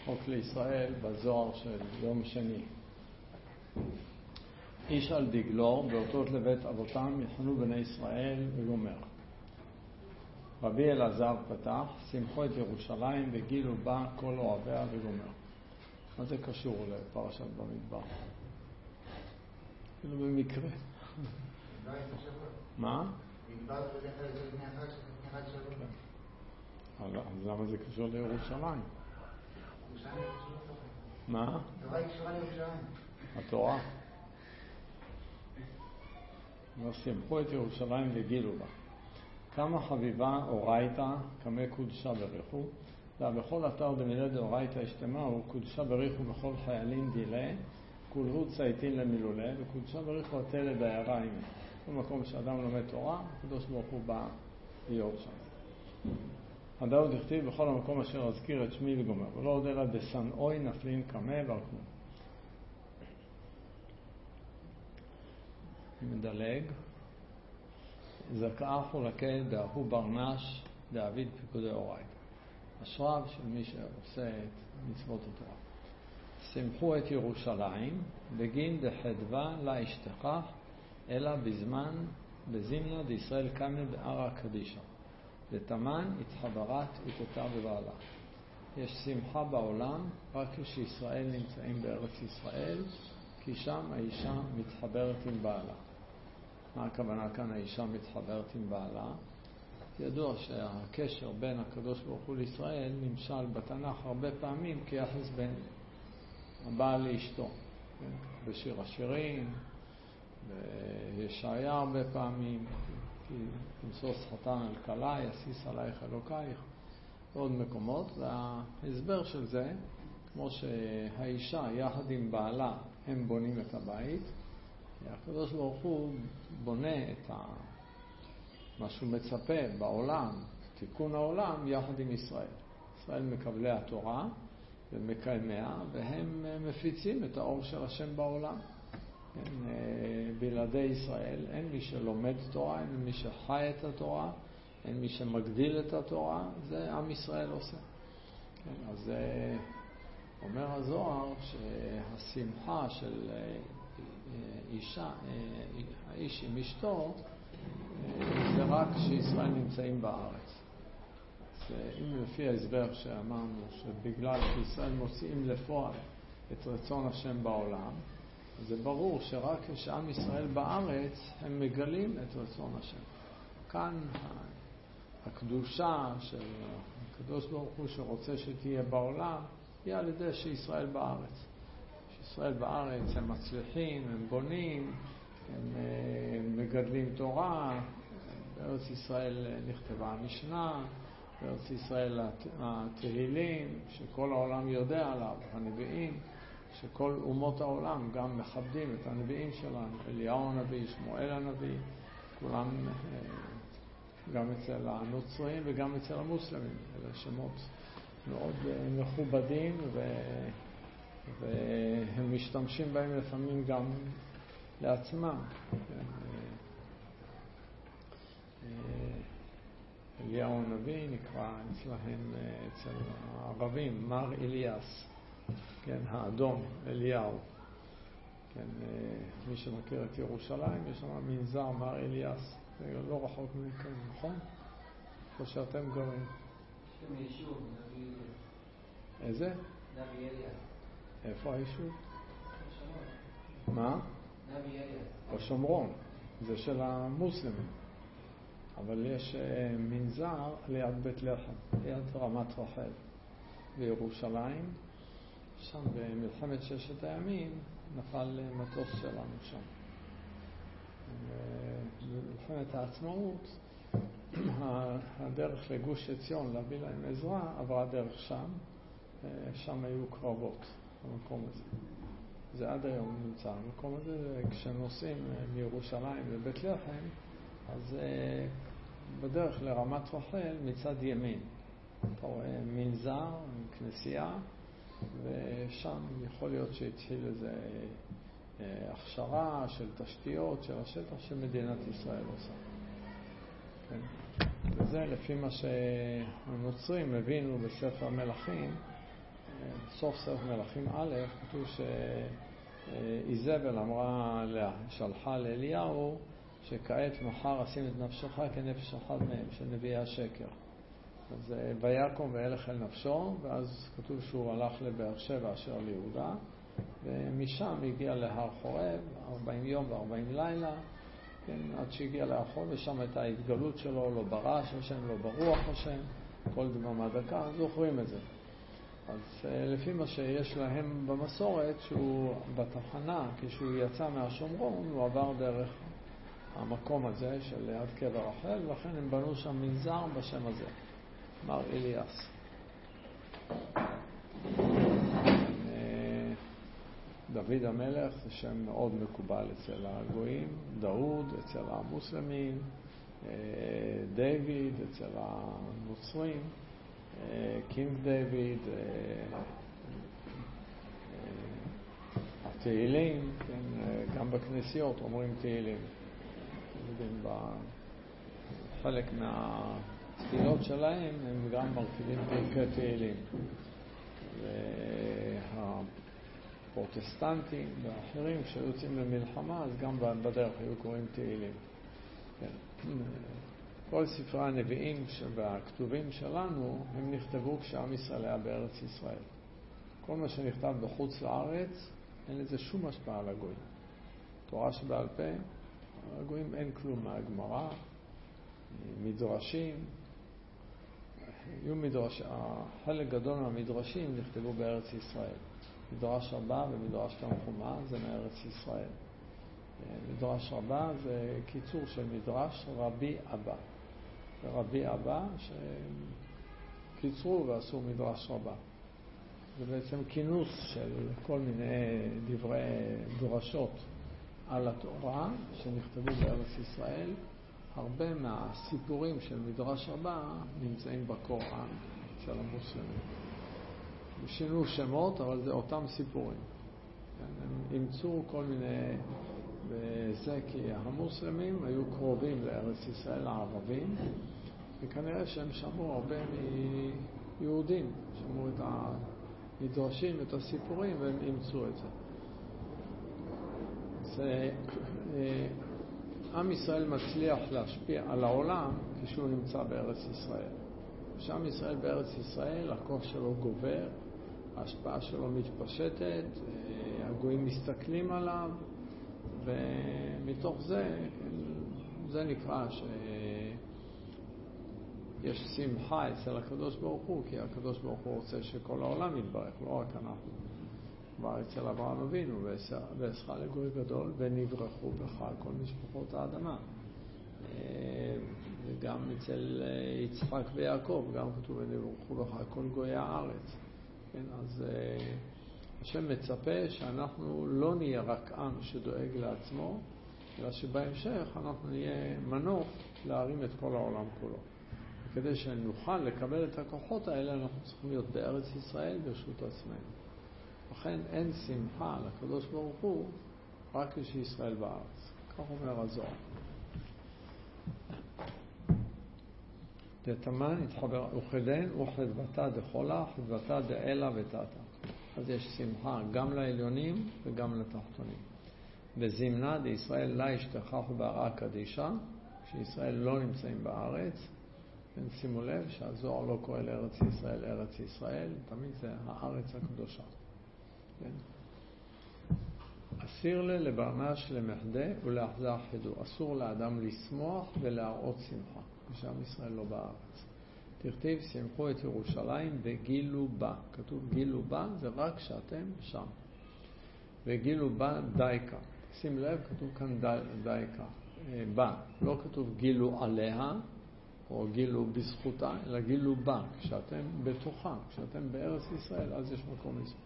חוק לישראל בזוהר של יום שני. איש על דגלו באותות לבית אבותם יחנו בני ישראל וגומר. רבי אלעזר פתח, שמחו את ירושלים וגילו בה כל אוהביה וגומר. מה זה קשור לפרשת במדבר? כאילו במקרה. מה? מדבר בדרך כלל זה לפני אחד שבוע. אז למה זה קשור לירושלים? מה? התורה היא קשורה לירושלים. התורה. שמחו את ירושלים וגילו בה. כמה חביבה אורייתא כמה קודשה בריחו, ובכל אתר דמילי דאורייתא השתמעו קודשה בריחו בכל חיילים דילה, כולהו צייתין למילולה, וקודשה בריחו עתה לדיירה עימה. כל מקום שאדם לומד תורה, הקדוש ברוך הוא בא להיות שם. הדאוד הכתיב בכל המקום אשר אזכיר את שמי וגומר, ולא עוד אלא דשנאוי נפלין קמה וערכו. מדלג. זכאה חולקה דאהו ברנש דאביד פיקודי אורייתא. אשריו של מי שעושה את מצוות התורה. שמחו את ירושלים בגין דחדווה לה אשתכח אלא בזמן בזימנה דישראל קמה בערא קדישא ותמן התחברת איתתה בבעלה. יש שמחה בעולם רק כשישראל נמצאים בארץ ישראל, כי שם האישה מתחברת עם בעלה. מה הכוונה כאן האישה מתחברת עם בעלה? ידוע שהקשר בין הקדוש ברוך הוא לישראל נמשל בתנ"ך הרבה פעמים כיחס בין הבעל לאשתו. בשיר השירים, בישעיה הרבה פעמים, תמסוס חתן על כלה, יסיס עלייך אלוקייך, ועוד מקומות. וההסבר של זה, כמו שהאישה יחד עם בעלה הם בונים את הבית, הקדוש ברוך הוא בונה את מה שהוא מצפה בעולם, תיקון העולם, יחד עם ישראל. ישראל מקבלי התורה ומקיימיה, והם מפיצים את האור של השם בעולם. בלעדי ישראל אין מי שלומד תורה, אין מי שחי את התורה, אין מי שמגדיל את התורה, זה עם ישראל עושה. אז אומר הזוהר שהשמחה של אישה, האיש עם אשתו, זה רק כשישראל נמצאים בארץ. אם לפי ההסבר שאמרנו שבגלל שישראל מוציאים לפועל את רצון השם בעולם, זה ברור שרק כשעם ישראל בארץ הם מגלים את רצון השם. כאן הקדושה של הקדוש ברוך הוא שרוצה שתהיה בעולם היא על ידי שישראל בארץ. שישראל בארץ הם מצליחים, הם בונים, הם מגדלים תורה. בארץ ישראל נכתבה המשנה, בארץ ישראל התהילים שכל העולם יודע עליו, הנביאים, שכל אומות העולם גם מכבדים את הנביאים שלנו, אליהו הנביא, שמואל הנביא, כולם גם אצל הנוצרים וגם אצל המוסלמים. אלה שמות מאוד מכובדים והם משתמשים בהם לפעמים גם לעצמם. אליהו הנביא נקרא אצלהם, אצל הערבים, מר אליאס, כן, האדום, אליהו. כן, מי שמכיר את ירושלים, יש שם מנזר מר אליאס, זה לא רחוק מכאן, נכון? או שאתם גרים? יש שם יישוב, נביא אליאס. איזה? נביא אליאס. איפה היישוב? בשומרון. מה? נביא אליאס. בשומרון, זה של המוסלמים. אבל יש מנזר ליד בית לחם, ליד רמת רחל בירושלים. שם במלחמת ששת הימים נפל מטוס שלנו שם. במלחמת העצמאות הדרך לגוש עציון להביא להם עזרה עברה דרך שם. שם היו קרבות במקום הזה. זה עד היום נמצא. המקום הזה כשנוסעים מירושלים לבית לחם, אז בדרך לרמת רחל מצד ימין אתה רואה מנזר, כנסייה, ושם יכול להיות שהתחיל איזה הכשרה של תשתיות של השטח שמדינת ישראל עושה. כן? וזה לפי מה שהנוצרים הבינו בספר מלכים, בסוף ספר מלכים א', כתוב שאיזבל אמרה, שלחה לאליהו, שכעת מחר אשים את נפשך כנפש אחד מהם, של נביאי השקר. אז ויקום והלך אל נפשו, ואז כתוב שהוא הלך לבאר שבע אשר ליהודה, ומשם הגיע להר חורב, 40 יום ו40 לילה, כן, עד שהגיע להר חורב, ושם הייתה ההתגלות שלו, לא ברעש השם, לא ברוח השם, כל דממה דקה, זוכרים את זה. אז לפי מה שיש להם במסורת, שהוא בתחנה, כשהוא יצא מהשומרון, הוא עבר דרך המקום הזה של ליד קבר רחל, ולכן הם בנו שם מנזר בשם הזה, מר אליאס. דוד המלך זה שם מאוד מקובל אצל הגויים, דאוד אצל המוסלמים, דיוויד אצל הנוצרים, קינג דיוויד, התהילים, כן, גם בכנסיות אומרים תהילים. חלק מהתפילות שלהם הם גם מרכיבים פרקי תהילים. והפרוטסטנטים ואחרים שיוצאים למלחמה, אז גם בדרך היו קוראים תהילים. כן. כל ספרי הנביאים והכתובים שלנו הם נכתבו כשעם ישראל היה בארץ ישראל. כל מה שנכתב בחוץ לארץ אין לזה שום השפעה על הגויים. תורה שבעל פה, הגויים אין כלום מהגמרא, מדרשים, חלק גדול מהמדרשים נכתבו בארץ ישראל. מדרש רבה ומדרש תנחומא זה מארץ ישראל. מדרש רבה זה קיצור של מדרש רבי אבא. רבי אבא שקיצרו ועשו מדרש רבה. זה בעצם כינוס של כל מיני דברי דרשות על התורה שנכתבו בארץ ישראל. הרבה מהסיפורים של מדרש רבה נמצאים בקוראן של המוסלמים. שינו שמות, אבל זה אותם סיפורים. הם אימצו כל מיני, וזה כי המוסלמים היו קרובים לארץ ישראל, הערבים, וכנראה שהם שמעו הרבה מיהודים, שמעו את המדרשים, את הסיפורים, והם אימצו את זה. עם ישראל מצליח להשפיע על העולם כשהוא נמצא בארץ ישראל. כשעם ישראל בארץ ישראל, הכוח שלו גובר, ההשפעה שלו מתפשטת, הגויים מסתכלים עליו, ומתוך זה, זה נקרא שיש שמחה אצל הקדוש ברוך הוא, כי הקדוש ברוך הוא רוצה שכל העולם יתברך, לא רק אנחנו. כבר אצל אברהם אבינו, ועשך לגוי גדול, ונברכו בך כל משפחות האדמה. וגם אצל יצחק ויעקב, גם כתוב ונברכו בך כל גויי הארץ. כן, אז השם מצפה שאנחנו לא נהיה רק עם שדואג לעצמו, אלא שבהמשך אנחנו נהיה מנוף להרים את כל העולם כולו. וכדי שנוכל לקבל את הכוחות האלה, אנחנו צריכים להיות בארץ ישראל ברשות עצמנו. לכן אין שמחה לקדוש ברוך הוא רק כשישראל בארץ. כך אומר הזוהר. דתמן התחבר וכדן וכדבתה דחולה, חדבתה דאלה ותתה. אז יש שמחה גם לעליונים וגם לתחתונים. וזמנה דישראל לה ישתכחו בהרעה קדישה, כשישראל לא נמצאים בארץ. שימו לב שהזוהר לא קורא לארץ ישראל ארץ ישראל, תמיד זה הארץ הקדושה. כן. אסיר לברנש למחדה ולאחזר חידו. אסור לאדם לשמוח ולהראות שמחה כשעם ישראל לא בארץ. תכתיב שמחו את ירושלים וגילו בה. כתוב גילו בה זה רק שאתם שם. וגילו בה דייקה. שים לב, כתוב כאן דייקה בה. לא כתוב גילו עליה או גילו בזכותה, אלא גילו בה. כשאתם בתוכה, כשאתם בארץ ישראל, אז יש מקום לשמוח.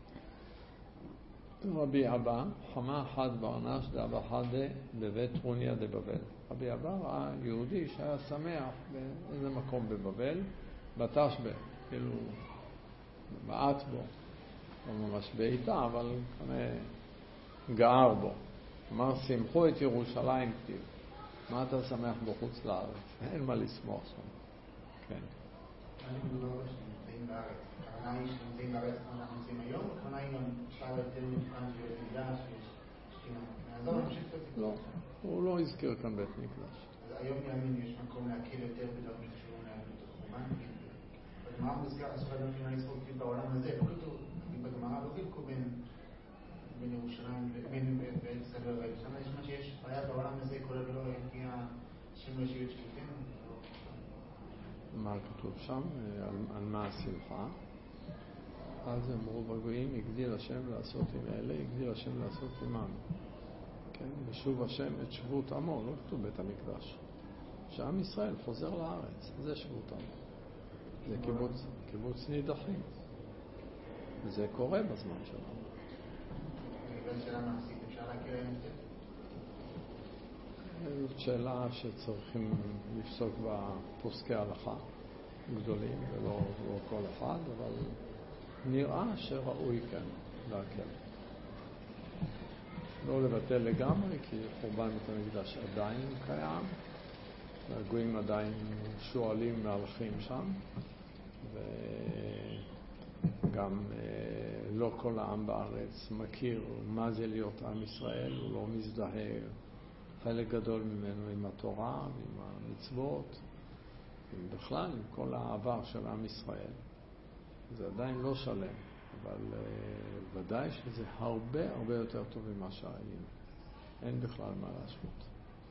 רבי אבא, חמה אחת ברנש דאבא חדה בבית רוניה דבבל. רבי אבא ראה יהודי שהיה שמח באיזה מקום בבבל, בטש בה, כאילו בעט בו, לא ממש בעיטה, אבל גער בו. אמר, שמחו את ירושלים כתיב. מה אתה שמח בחוץ לארץ? אין מה לשמוח שם. כן. אנחנו לא נמצאים בארץ. הכוונה היא שנמצאים בארץ כמו שאנחנו נמצאים היום, היינו שלב יותר מתוקן של בית מקדש, נעזור להמשיך את הסיפור. לא, הוא לא הזכיר כאן בית מקדש. אז היום יאמין יש מקום להקל יותר בדברים שקשורים ליהדות החורבן. בגמרא מוזכר אסור אדם חימה לספוג בעולם הזה, לא כתוב, בגמרא לא חילקו בין ירושלים לבין בית סדר רב. שם יש מה שיש בעיה בעולם הזה, כל עוד לא הגיע שם לשיעות שליטנו. מה כתוב שם? על מה השמחה? אז אמרו בגויים, הגדיל השם לעשות עם אלה, הגדיל השם לעשות עמנו. כן? ושוב השם את שבות עמו, לא כתוב בית המקדש. שעם ישראל חוזר לארץ, זה שבות עמו. זה קיבוץ נידחים. וזה קורה בזמן שלנו. בגלל שאלה מעשית, אפשר להכיר להם את זה? זאת שאלה שצריכים לפסוק בה פוסקי הלכה גדולים, ולא כל אחד, אבל נראה שראוי כן להקל. לא לבטל לגמרי, כי חורבן בית המקדש עדיין קיים, והגויים עדיין שואלים מהלכים שם, וגם לא כל העם בארץ מכיר מה זה להיות עם ישראל, הוא לא מזדהה חלק גדול ממנו עם התורה ועם המצוות, ובכלל עם כל העבר של עם ישראל. זה עדיין לא שלם, אבל ודאי שזה הרבה הרבה יותר טוב ממה שהיינו. אין בכלל מה להשוות.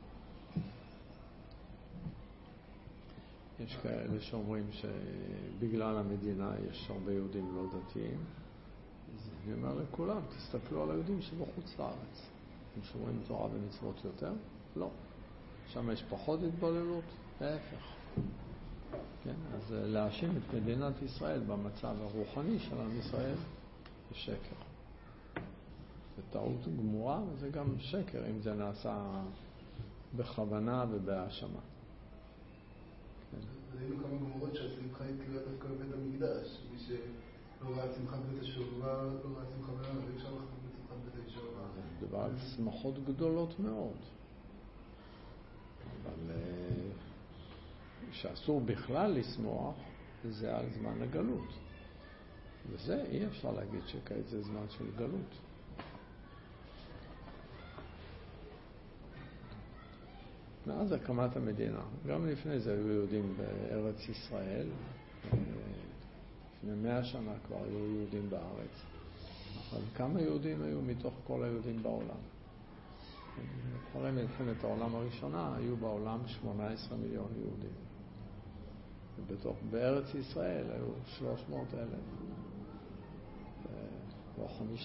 יש כאלה שאומרים שבגלל המדינה יש הרבה יהודים לא דתיים. אז אני אומר לכולם, תסתכלו על היהודים שבחוץ לארץ. הם שומרים תורה ומצוות יותר? לא. שם יש פחות התבוללות? להפך. כן? אז להאשים את מדינת ישראל במצב הרוחני של עם ישראל זה שקר. זה טעות גמורה, וזה גם שקר אם זה נעשה בכוונה ובהאשמה. ראינו כמה גמורות שהשמחה היא תלויה דווקא בבית המקדש. מי שלא ראה שמחת בית השואבה, לא ראה שמחה בעולם, ואפשר לחזור בשמחת בית השואבה. זה דבר על שמחות גדולות מאוד. אבל שאסור בכלל לשמוח, זה על זמן הגלות. וזה אי אפשר להגיד שכעת זה זמן של גלות. מאז הקמת המדינה, גם לפני זה היו יהודים בארץ ישראל, לפני 100 שנה כבר היו יהודים בארץ. אבל כמה יהודים היו מתוך כל היהודים בעולם? אחרי מלחמת העולם הראשונה היו בעולם 18 מיליון יהודים. בארץ ישראל היו 300,000. לא 5%.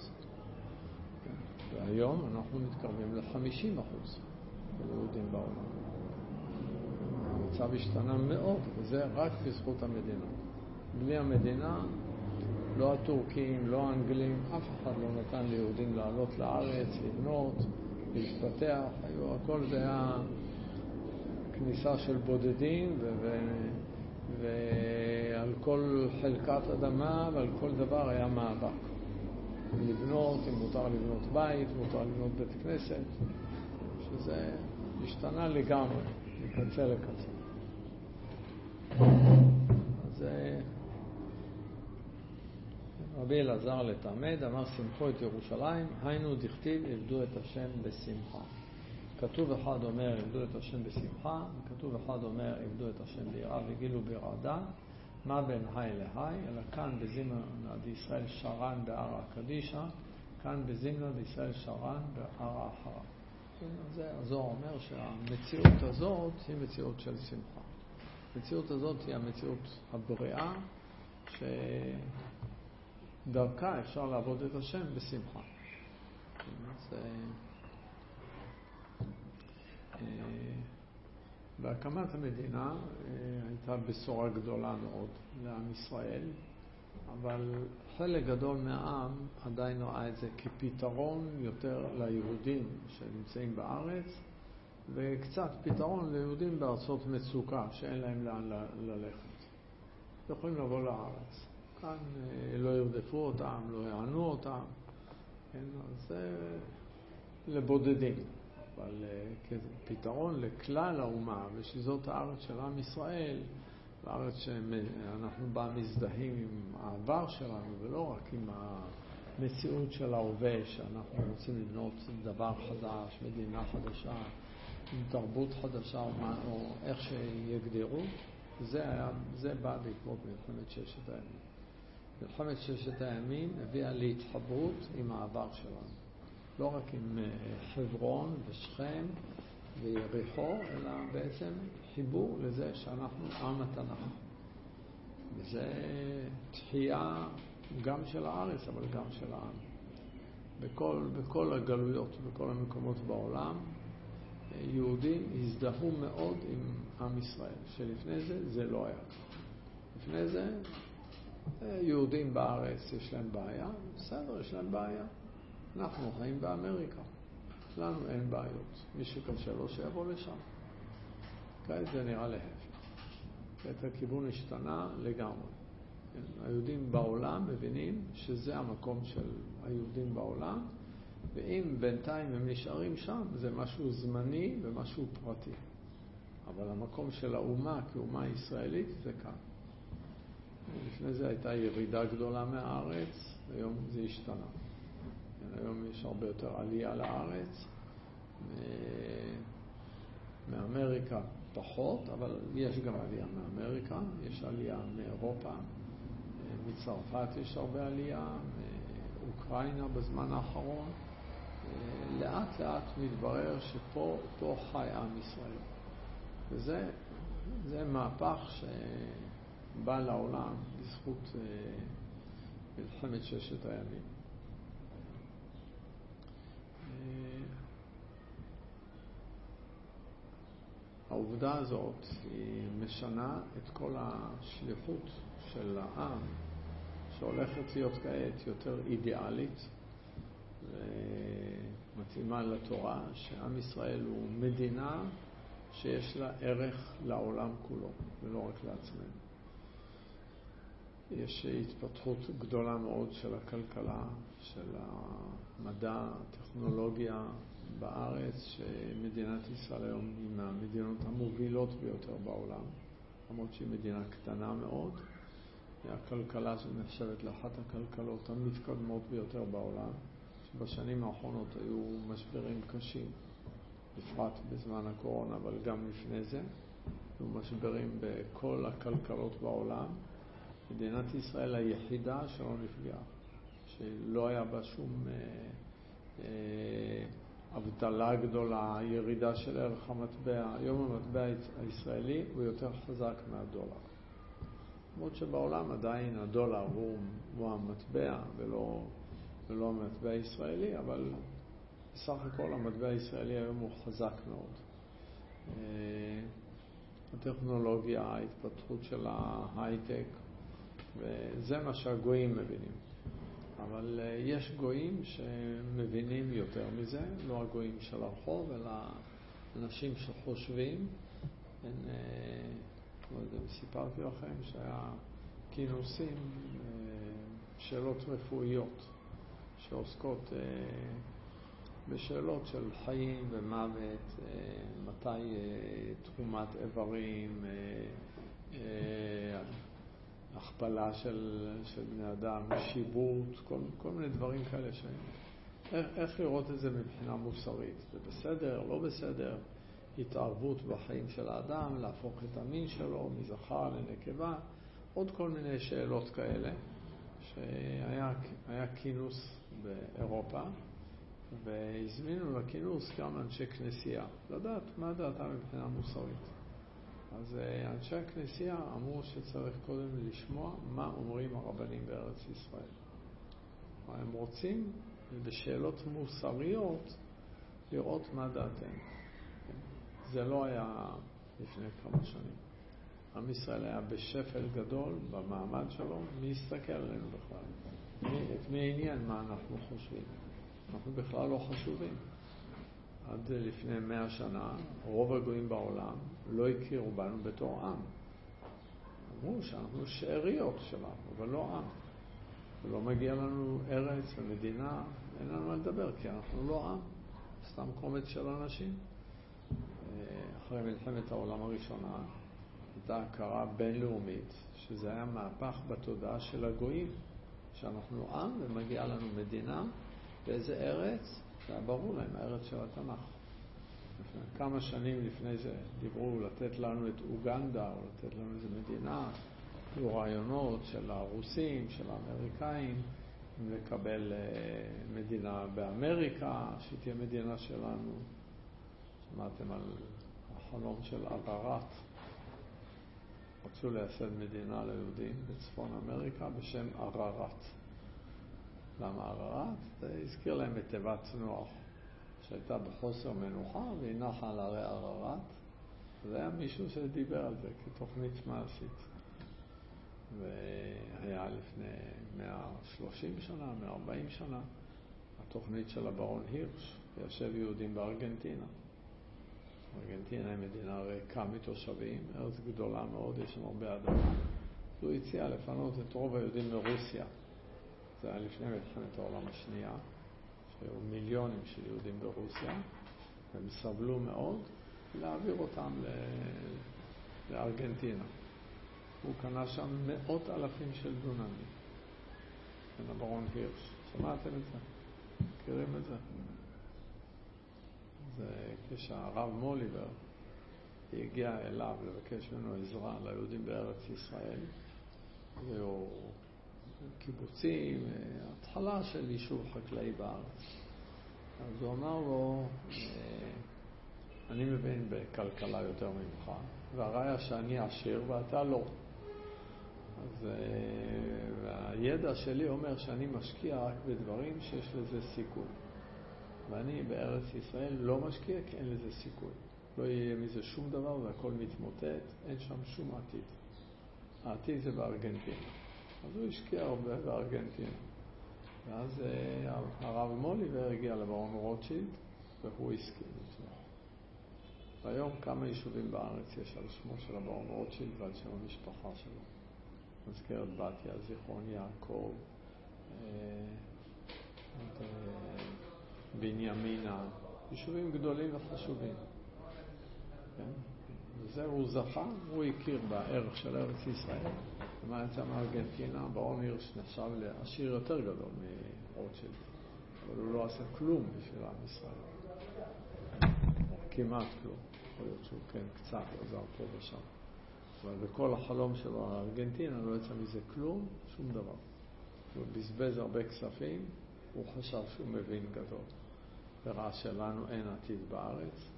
והיום אנחנו מתקרבים ל-50% יהודים בעולם. המצב השתנה מאוד, וזה רק בזכות המדינה. בלי המדינה, לא הטורקים, לא האנגלים, אף אחד לא נתן ליהודים לעלות לארץ, לבנות, להתפתח. הכל זה היה כניסה של בודדים, ועל כל חלקת אדמה ועל כל דבר היה מאבק. לבנות, אם מותר לבנות בית, מותר לבנות בית כנסת, שזה השתנה לגמרי, מקצה לקצה. אז רבי אלעזר לתלמד אמר שמחו את ירושלים, היינו דכתיב עבדו את השם בשמחה. כתוב אחד אומר עבדו את השם בשמחה, וכתוב אחד אומר עבדו את השם ביראה וגילו ברעדה. מה בין היי להי, אלא כאן בזמנה דישראל שרן בערה קדישה, כאן בזמנה דישראל שרן בערה אחרה. זה הזוהר אומר שהמציאות הזאת היא מציאות של שמחה. המציאות הזאת היא המציאות הבריאה שדרכה אפשר לעבוד את השם בשמחה. בהקמת המדינה הייתה בשורה גדולה מאוד לעם ישראל, אבל חלק גדול מהעם עדיין ראה את זה כפתרון יותר ליהודים שנמצאים בארץ, וקצת פתרון ליהודים בארצות מצוקה שאין להם לאן ללכת. יכולים לבוא לארץ. כאן לא ירדפו אותם, לא יענו אותם. כן? אז זה לבודדים. אבל כפתרון לכלל האומה, ושזאת הארץ של עם ישראל, הארץ שאנחנו בה מזדהים עם העבר שלנו, ולא רק עם המציאות של ההווה, שאנחנו רוצים לבנות דבר חדש, מדינה חדשה, עם תרבות חדשה או איך שיגדירו, זה בא בעקבות מלחמת ששת הימים. מלחמת ששת הימים הביאה להתחברות עם העבר שלנו. לא רק עם חברון ושכם ויריחו, אלא בעצם חיבור לזה שאנחנו עם התנ"ך. וזה תחייה גם של הארץ, אבל גם של העם. בכל הגלויות, בכל המקומות בעולם, יהודים הזדהו מאוד עם עם ישראל, שלפני זה לא היה. לפני זה, יהודים בארץ יש להם בעיה, בסדר, יש להם בעיה. אנחנו חיים באמריקה, לנו אין בעיות. מי שקשה לו שיבוא לשם. כעת זה נראה להפך. כעת הכיוון השתנה לגמרי. היהודים בעולם מבינים שזה המקום של היהודים בעולם, ואם בינתיים הם נשארים שם, זה משהו זמני ומשהו פרטי. אבל המקום של האומה כאומה ישראלית זה כאן. לפני זה הייתה ירידה גדולה מהארץ, היום זה השתנה. היום יש הרבה יותר עלייה לארץ, מאמריקה פחות, אבל יש גם עלייה מאמריקה, יש עלייה מאירופה, מצרפת יש הרבה עלייה, מאוקראינה בזמן האחרון. לאט לאט מתברר שפה חי עם ישראל. וזה מהפך שבא לעולם בזכות מלחמת ששת הימים. העובדה הזאת היא משנה את כל השליחות של העם, שהולכת להיות כעת יותר אידיאלית ומתאימה לתורה, שעם ישראל הוא מדינה שיש לה ערך לעולם כולו, ולא רק לעצמנו. יש התפתחות גדולה מאוד של הכלכלה, של המדע, הטכנולוגיה בארץ, שמדינת ישראל היום היא מהמדינות המובילות ביותר בעולם, למרות שהיא מדינה קטנה מאוד. הכלכלה שנחשבת לאחת הכלכלות המתקדמות ביותר בעולם, שבשנים האחרונות היו משברים קשים, בפרט בזמן הקורונה, אבל גם לפני זה. היו משברים בכל הכלכלות בעולם. מדינת ישראל היחידה שלא נפגעה, שלא היה בה שום אבטלה גדולה, ירידה של ערך המטבע. היום המטבע הישראלי הוא יותר חזק מהדולר. למרות שבעולם עדיין הדולר הוא המטבע ולא המטבע הישראלי, אבל בסך הכל המטבע הישראלי היום הוא חזק מאוד. הטכנולוגיה, ההתפתחות של ההייטק, וזה מה שהגויים מבינים. אבל יש גויים שמבינים יותר מזה, לא הגויים של הרחוב, אלא אנשים שחושבים. לא יודע, סיפרתי לכם שהיה כינוסים, שאלות רפואיות, שעוסקות בשאלות של חיים ומוות, מתי תחומת איברים, הכפלה של בני אדם, שיבוט, כל מיני דברים כאלה איך לראות את זה מבחינה מוסרית. זה בסדר, לא בסדר, התערבות בחיים של האדם, להפוך את המין שלו מזכר לנקבה, עוד כל מיני שאלות כאלה. שהיה כינוס באירופה, והזמינו לכינוס גם אנשי כנסייה, לדעת מה דעתם מבחינה מוסרית. אז אנשי הכנסייה אמרו שצריך קודם לשמוע מה אומרים הרבנים בארץ ישראל. הם רוצים בשאלות מוסריות לראות מה דעתהם. זה לא היה לפני כמה שנים. עם ישראל היה בשפל גדול במעמד שלו, מי יסתכל עלינו בכלל? את מי העניין מה אנחנו חושבים? אנחנו בכלל לא חשובים. עד לפני 100 שנה, רוב הגויים בעולם לא הכירו בנו בתור עם. אמרו שאנחנו שאריות שלנו, אבל לא עם. ולא מגיע לנו ארץ ומדינה, אין לנו מה לדבר, כי אנחנו לא עם. סתם קומץ של אנשים. אחרי מלחמת העולם הראשונה, הייתה הכרה בינלאומית, שזה היה מהפך בתודעה של הגויים, שאנחנו עם ומגיעה לנו מדינה באיזה ארץ, זה ברור להם, הארץ של התנ"ך. כמה שנים לפני זה דיברו לתת לנו את אוגנדה, או לתת לנו איזה מדינה, היו רעיונות של הרוסים, של האמריקאים, לקבל מדינה באמריקה, שתהיה מדינה שלנו. שמעתם על החלום של ערערת. רצו לייסד מדינה ליהודים בצפון אמריקה בשם ערערת. למה ערערת? זה הזכיר להם את תיבת נוח, שהייתה בחוסר מנוחה והיא נחה על הרי ערערת. זה היה מישהו שדיבר על זה כתוכנית מעשית. והיה לפני 130 שנה, 140 שנה, התוכנית של הברון הירש, ליישב יהודים בארגנטינה. ארגנטינה היא מדינה ריקה מתושבים, ארץ גדולה מאוד, יש שם הרבה אדמה. הוא הציע לפנות את רוב היהודים מרוסיה. זה היה לפני מלחמת העולם השנייה, שהיו מיליונים של יהודים ברוסיה, והם סבלו מאוד, להעביר אותם לארגנטינה. הוא קנה שם 100,000 של דונמים, בין הברון הירש. שמעתם את זה? מכירים את זה? זה כשהרב מוליבר הגיע אליו לבקש ממנו עזרה ליהודים בארץ ישראל, והיו קיבוצים, התחלה של יישוב חקלאי בארץ. אז הוא אמר לו, אני מבין בכלכלה יותר ממך, והראיה שאני עשיר ואתה לא. אז והידע שלי אומר שאני משקיע רק בדברים שיש לזה סיכוי. ואני בארץ ישראל לא משקיע כי אין לזה סיכוי. לא יהיה מזה שום דבר והכל מתמוטט, אין שם שום עתיד. העתיד זה בארגנטינה. אז הוא השקיע הרבה בארגנטינה. ואז הרב מוליבר הגיע לברון רוטשילד והוא הסכים לתמוך. והיום כמה יישובים בארץ יש על שמו של הברון רוטשילד ועל שם המשפחה שלו. מזכרת בתיה, זיכרון יעקב, בנימינה, יישובים גדולים וחשובים. כן? וזה הוא זכה, הוא הכיר בערך של ארץ ישראל. ומה יצא מארגנטינה, ברון הירש נחשב לעשיר יותר גדול מרוטשילד. אבל הוא לא עשה כלום בשביל עם ישראל. כמעט כלום. יכול להיות שהוא כן קצת עזר פה ושם. אבל בכל החלום שלו הארגנטינה לא יצא מזה כלום, שום דבר. הוא בזבז הרבה כספים, הוא חשב שהוא מבין גדול. וראה שלנו אין עתיד בארץ.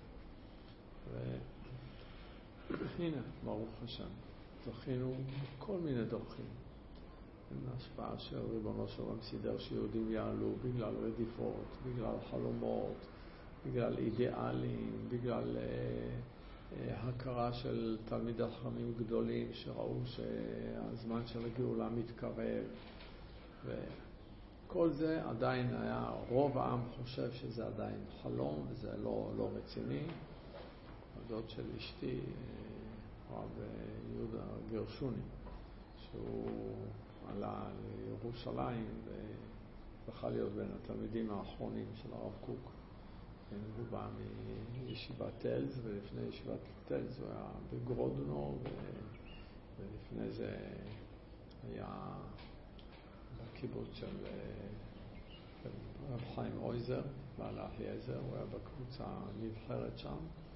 והנה, ברוך השם, זכינו בכל מיני דרכים. עם ההשפעה של ריבונו של עולם סידר שיהודים יעלו בגלל רדיפות, בגלל חלומות, בגלל אידיאלים, בגלל הכרה של תלמידי חכמים גדולים שראו שהזמן של הגאולה מתקרב. וכל זה עדיין היה, רוב העם חושב שזה עדיין חלום וזה לא רציני. הדוד של אשתי, הרב יהודה גרשוני, שהוא עלה לירושלים וזכה להיות בין התלמידים האחרונים של הרב קוק. הוא בא מישיבת טלז, ולפני ישיבת טלז הוא היה בגרודנו, ולפני זה היה בקיבוץ של רב חיים אויזר, בעל אחיעזר, הוא היה בקבוצה הנבחרת שם.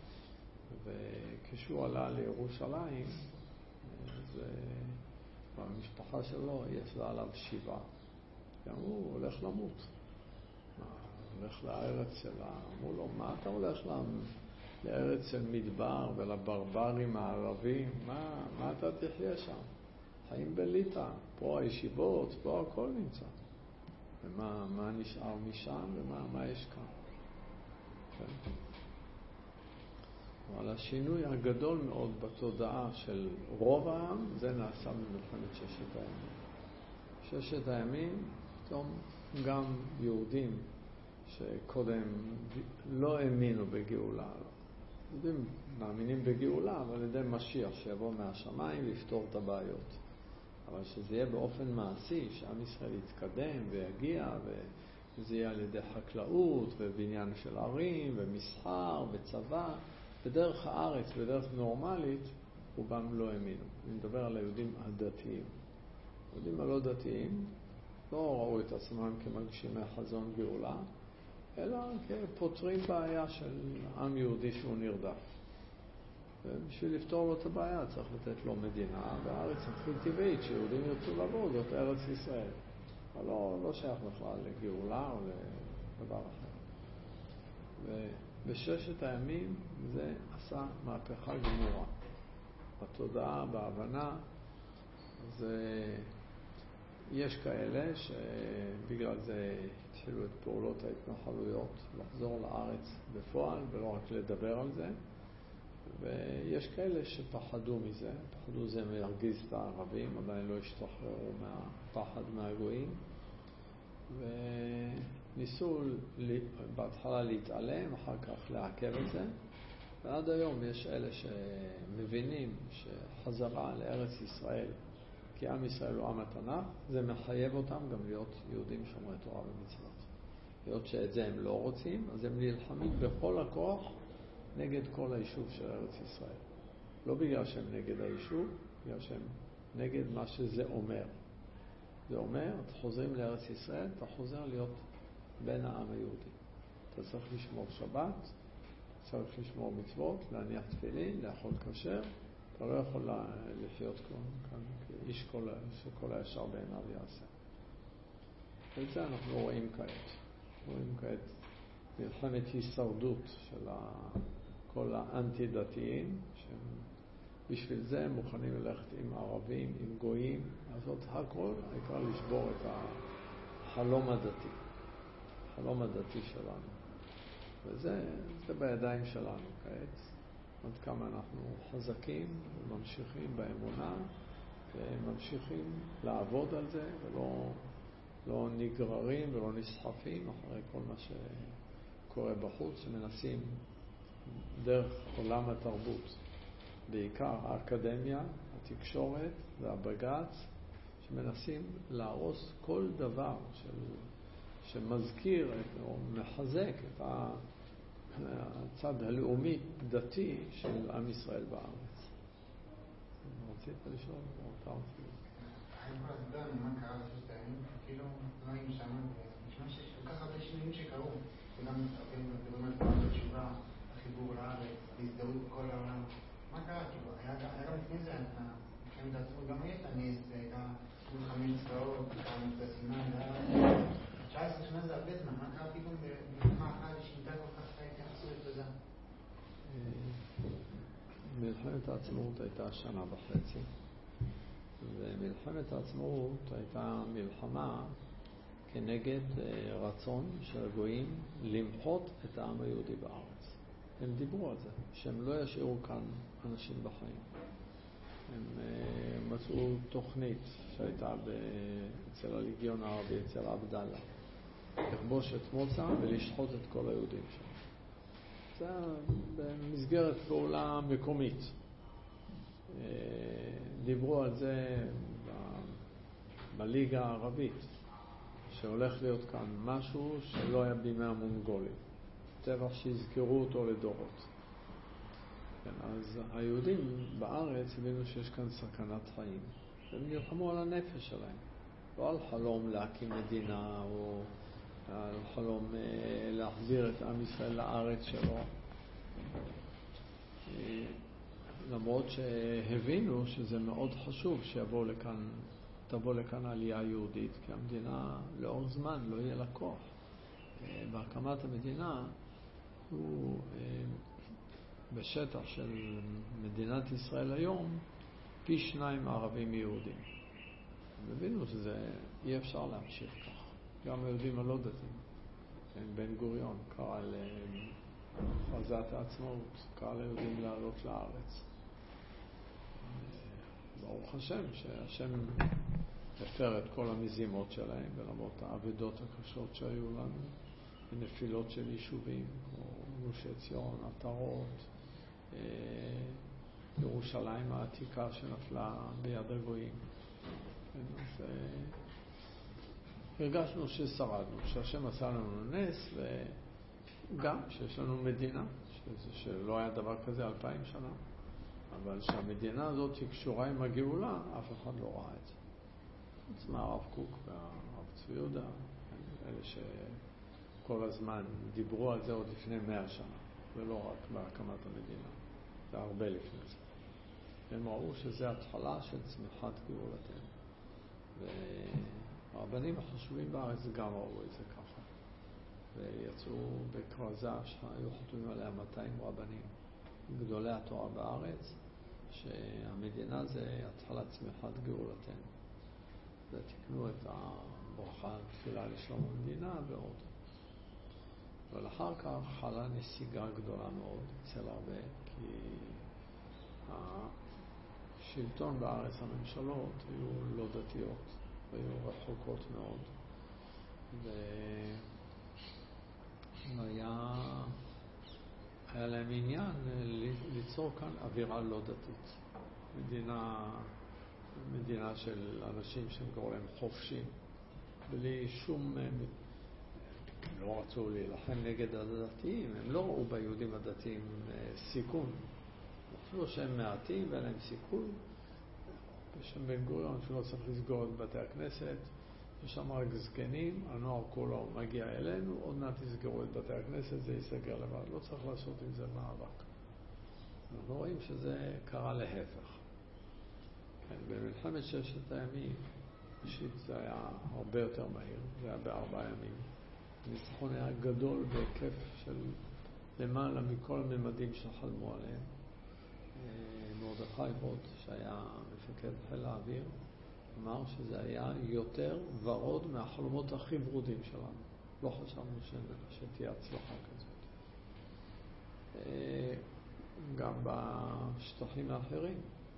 וכשהוא עלה לירושלים, אז במשפחה שלו יצאה עליו שבעה. הוא הולך למות. הולך לארץ שלה. אמרו לו, מה אתה הולך לארץ של מדבר ולברברים הערבים? מה אתה תחיה שם? חיים בליטא. פה הישיבות, פה הכל נמצא. ומה נשאר משם ומה יש כאן? כן. אבל השינוי הגדול מאוד בתודעה של רוב העם, זה נעשה במלחמת ששת הימים. ששת הימים, פתאום גם יהודים שקודם לא האמינו בגאולה. יהודים מאמינים בגאולה, אבל על ידי משיח שיבוא מהשמיים ויפתור את הבעיות. אבל שזה יהיה באופן מעשי, שעם ישראל יתקדם ויגיע, וזה יהיה על ידי חקלאות ובניין של ערים ומסחר וצבא, בדרך הארץ, בדרך נורמלית, רובם לא האמינו. אני מדבר על היהודים הדתיים. היהודים הלא דתיים, לא ראו את עצמם כמגשימי חזון גאולה, אלא כפותרים בעיה של עם יהודי שהוא נרדף. ובשביל לפתור לו את הבעיה צריך לתת לו מדינה, והארץ הכי טבעית שיהודים ירצו לעבור זאת ארץ ישראל. אבל לא שייך בכלל לגאולה או לדבר אחר. ובששת הימים זה עשה מהפכה גמורה. בתודעה, בהבנה, אז יש כאלה שבגלל זה התחילו את פעולות ההתנחלויות, לחזור לארץ בפועל ולא רק לדבר על זה. ויש כאלה שפחדו מזה, פחדו זה מלהרגיז את הערבים, עדיין לא השתחררו מהפחד מהגויים, וניסו בהתחלה להתעלם, אחר כך לעכב את זה, ועד היום יש אלה שמבינים שחזרה לארץ ישראל, כי עם ישראל הוא עם התנ"ך, זה מחייב אותם גם להיות יהודים שומרי תורה ומצוות. להיות שאת זה הם לא רוצים, אז הם נלחמים בכל הכוח נגד כל היישוב של ארץ ישראל. לא בגלל שהם נגד היישוב, בגלל שהם נגד מה שזה אומר. זה אומר, אתה חוזרים לארץ ישראל, אתה חוזר להיות בן העם היהודי. אתה צריך לשמור שבת, צריך לשמור מצוות, להניח תפילין, לאכול כשר. אתה לא יכול לחיות כאן כאיש שכל הישר בעיניו יעשה. ואת זה אנחנו רואים כעת. רואים כעת מלחמת הישרדות של כל האנטי-דתיים, שבשביל זה הם מוכנים ללכת עם ערבים, עם גויים, לעשות הכל, העיקר לשבור את החלום הדתי. החלום הדתי שלנו. וזה בידיים שלנו כעת. עד כמה אנחנו חזקים וממשיכים באמונה, וממשיכים לעבוד על זה, ולא נגררים ולא נסחפים אחרי כל מה שקורה בחוץ, שמנסים דרך עולם התרבות, בעיקר האקדמיה, התקשורת והבג"ץ, שמנסים להרוס כל דבר שמזכיר או מחזק את הצד הלאומי דתי של עם ישראל בארץ. רצית לשאול? אני יכול לדבר מה קרה בששת הימים, כאילו לא היינו שם, נשמע שיש כל כך הרבה שינויים שקרו, וגם אתם מדברים על תנועת התשובה, החיבור לארץ, להזדהות בכל העולם. מה קרה? כאילו, היה גם לפני זה, מבחינת העצמאות, גם הייתה נס, והייתה 5 צבאות, הייתה מבצע סיני, 19 שנה זה הרבה זמן, מה קרה פתאום במלחמה אחת ששינתה כל כך את ההתייחסות לזה? מלחמת העצמאות הייתה 1.5 שנה, ומלחמת העצמאות הייתה מלחמה כנגד רצון של הגויים למחות את העם היהודי בארץ. הם דיברו על זה, שהם לא ישאירו כאן אנשים בחיים. הם מצאו תוכנית שהייתה אצל הליגיון הערבי, אצל עבדאללה, לכבוש את מוצא ולשחוט את כל היהודים שם. זה במסגרת פעולה מקומית. דיברו על זה בליגה הערבית, שהולך להיות כאן משהו שלא היה בימי המונגולים. טבח שיזכרו אותו לדורות. אז היהודים בארץ הבינו שיש כאן סכנת חיים. הם נלחמו על הנפש שלהם. לא על חלום להקים מדינה או על חלום להחזיר את עם ישראל לארץ שלו. למרות שהבינו שזה מאוד חשוב תבוא לכאן עלייה יהודית, כי המדינה לאור זמן לא יהיה לה כוח. בהקמת המדינה הוא בשטח של מדינת ישראל היום פי 2 ערבים יהודים. הם הבינו שזה אי אפשר להמשיך כך. גם היהודים הלא דתיים. בן גוריון קרא להכרזת העצמאות, קרא ליהודים לעלות לארץ. ברוך השם שהשם הפר את כל המזימות שלהם, ולמרות העבודות הקשות שהיו לנו, ונפילות של יישובים כמו גוש עציון, עטרות, ירושלים העתיקה שנפלה ביד הגויים. אז הרגשנו ששרדנו, שהשם עשה לנו נס, וגם שיש לנו מדינה, שלא היה דבר כזה 2000 שנה, אבל שהמדינה הזאת היא קשורה עם הגאולה, אף אחד לא ראה את זה. חוץ מהרב קוק והרב צבי יהודה, אלה שכל הזמן דיברו על זה עוד לפני 100 שנה, ולא רק בהקמת המדינה, זה הרבה לפני זה. הם ראו שזה התחלה של צמיחת גאולתנו. והרבנים החשובים בארץ גם ראו את זה ככה. ויצאו בכרזה שהיו חתומים עליה 200 רבנים, גדולי התורה בארץ, שהמדינה זה התחלת צמיחת גאולתנו. ותקנו את הברכה, תפילה לשלום המדינה ועוד. אבל אחר כך חלה נסיגה גדולה מאוד אצל הרבה, כי השלטון בארץ, הממשלות, היו לא דתיות, היו רחוקות מאוד. היה להם עניין ליצור כאן אווירה לא דתית. מדינה של אנשים שהם קראו להם חופשים, בלי שום... הם לא רצו להילחם נגד הדתיים, הם לא ראו ביהודים הדתיים סיכון. אפילו שהם מעטים ואין להם סיכון. בשם בן גוריון שלא צריך לסגור את בתי הכנסת, יש שם רק זקנים, הנוער כולו מגיע אלינו, עוד מעט יסגרו את בתי הכנסת, זה ייסגר לבד, לא צריך לעשות עם זה מאבק. אנחנו רואים שזה קרה להפך. כן, במלחמת ששת הימים, אישית זה היה הרבה יותר מהיר, זה היה ב4 ימים. הניצחון היה גדול בהיקף של למעלה מכל הממדים שחלמו עליהם. מרדכי ווט, שהיה מפקד חיל האוויר, אמר שזה היה יותר ורוד מהחלומות הכי ורודים שלנו. לא חשבנו שתהיה הצלחה כזאת. גם בשטחים האחרים.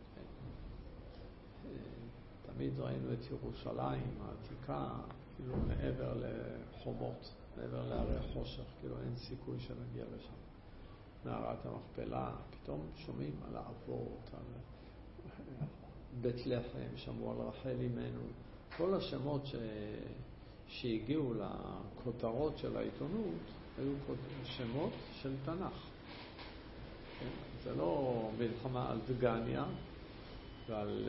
תמיד ראינו את ירושלים העתיקה, כאילו מעבר לחומות, מעבר להרי חושך, כאילו אין סיכוי שנגיע לשם. מערת המכפלה, פתאום שומעים על האבות, על בית לחם, שמעו על רחל אימנו. כל השמות שהגיעו לכותרות של העיתונות היו שמות של תנ"ך. זה לא מלחמה על דגניה ועל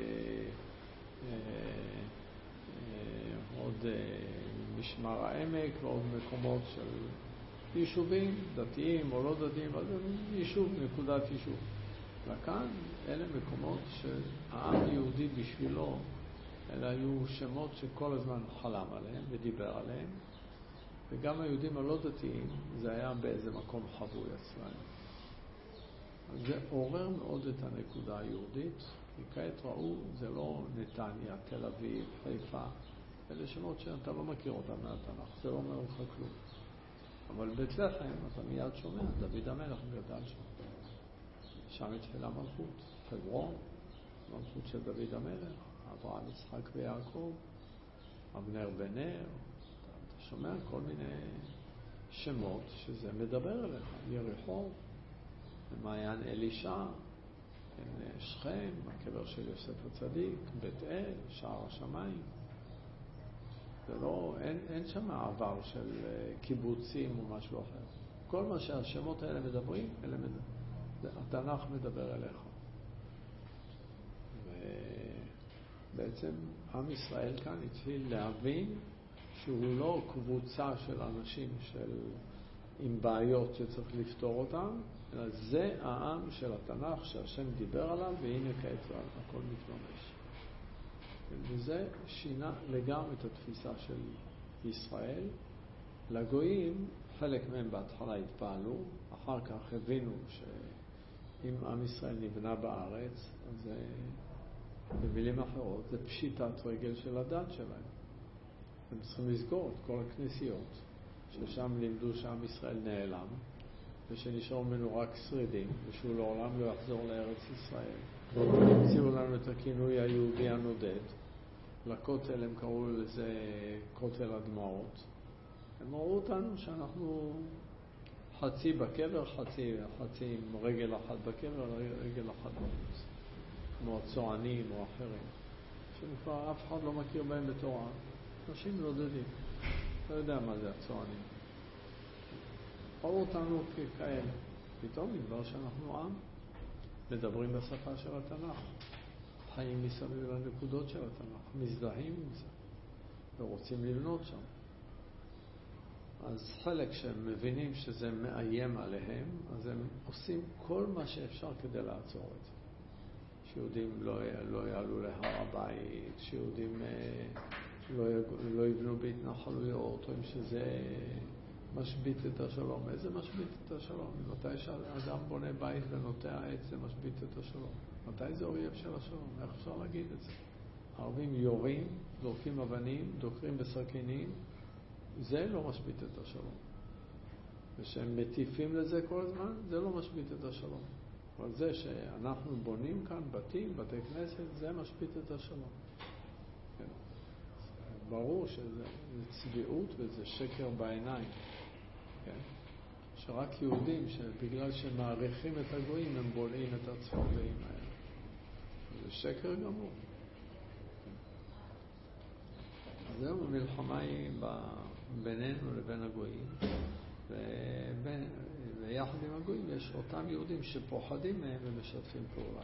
עוד משמר העמק ועוד מקומות של יישובים דתיים או לא דתיים, אבל זה יישוב, נקודת יישוב. וכאן אלה מקומות שהעם היהודי בשבילו, אלה היו שמות שכל הזמן חלם עליהם ודיבר עליהם, וגם היהודים הלא דתיים זה היה באיזה מקום חבוי אצלהם. אז זה עורר מאוד את הנקודה היהודית, כי כעת ראו זה לא נתניה, תל אביב, חיפה, אלה שמות שאתה לא מכיר אותם מהתנ"ך, זה לא אומר לך כלום. אבל בית לחם, אתה מיד שומע, דוד המלך גדל שם. שם התחילה מלכות, חברון, מלכות של דוד המלך, אברהם, יצחק ויעקב, אבנר בן נר, אתה שומע כל מיני שמות שזה מדבר אליך, יריחו, מעיין אלישע, שכם, הקבר של יוסף הצדיק, בית אל, שער השמיים. זה לא, אין שם מעבר של קיבוצים או משהו אחר. כל מה שהשמות האלה מדברים, התנ"ך מדבר אליך. ובעצם עם ישראל כאן התחיל להבין שהוא לא קבוצה של אנשים עם בעיות שצריך לפתור אותם, אלא זה העם של התנ"ך שהשם דיבר עליו, והנה כעת הכל מתממש. וזה שינה לגמרי את התפיסה של ישראל. לגויים, חלק מהם בהתחלה התפעלו, אחר כך הבינו שאם עם ישראל נבנה בארץ, אז במילים אחרות, זה פשיטת רגל של הדת שלהם. הם צריכים לסגור את כל הכנסיות, ששם לימדו שעם ישראל נעלם, ושנשאר ממנו רק שרידים, ושהוא לעולם לא יחזור לארץ ישראל. המציאו לנו את הכינוי היהודי הנודד. לכותל הם קראו לזה כותל הדמעות. הם ראו אותנו שאנחנו חצי בקבר, חצי עם רגל אחת בקבר, רגל אחת בחוץ. כמו הצוענים או אחרים. שכבר אף אחד לא מכיר בהם בתור עם. אנשים נודדים. לא יודע מה זה הצוענים. ראו אותנו ככאלה. פתאום נדבר שאנחנו עם. מדברים בשפה של התנ"ך. חיים מסביב לנקודות של התנ"ך. מזדהים עם זה. ורוצים לבנות שם. אז חלק שהם מבינים שזה מאיים עליהם, אז הם עושים כל מה שאפשר כדי לעצור את זה. שיהודים לא יעלו להר הבית, שיהודים לא יבנו בהתנחלויות, או אם שזה משבית את השלום. איזה משבית את השלום? מתי שאדם בונה בית ונוטע עץ זה משבית את השלום? מתי זה אויב של השלום? איך אפשר להגיד את זה? הערבים יורים, זורקים אבנים, דוקרים בסכינים, זה לא משבית את השלום. ושהם מטיפים לזה כל הזמן, זה לא משבית את השלום. אבל זה שאנחנו בונים כאן בתים, בתי כנסת, זה משבית את השלום. כן. ברור שזה צביעות וזה שקר בעיניים. כן. שרק יהודים שבגלל שמעריכים את הגויים הם בולעים את הצפרדעים האלה. זה שקר גמור. אז זהו, המלחמה היא בינינו לבין הגויים, ויחד עם הגויים יש אותם יהודים שפוחדים מהם ומשתפים פעולה.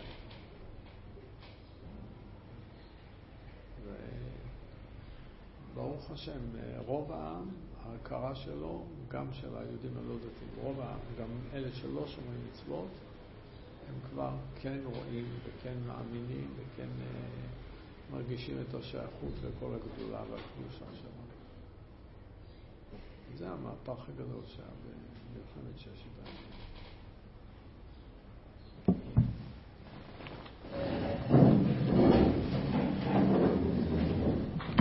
וברוך השם, רוב העם, ההכרה שלו, גם של היהודים הלא דתיים, רוב העם, גם אלה שלא שומעים מצוות, הם כבר כן רואים וכן מאמינים וכן מרגישים את השייכות לכל הגדולה והקדושה שלנו. זה המהפך הגדול שהיה במלחמת ששת הימים.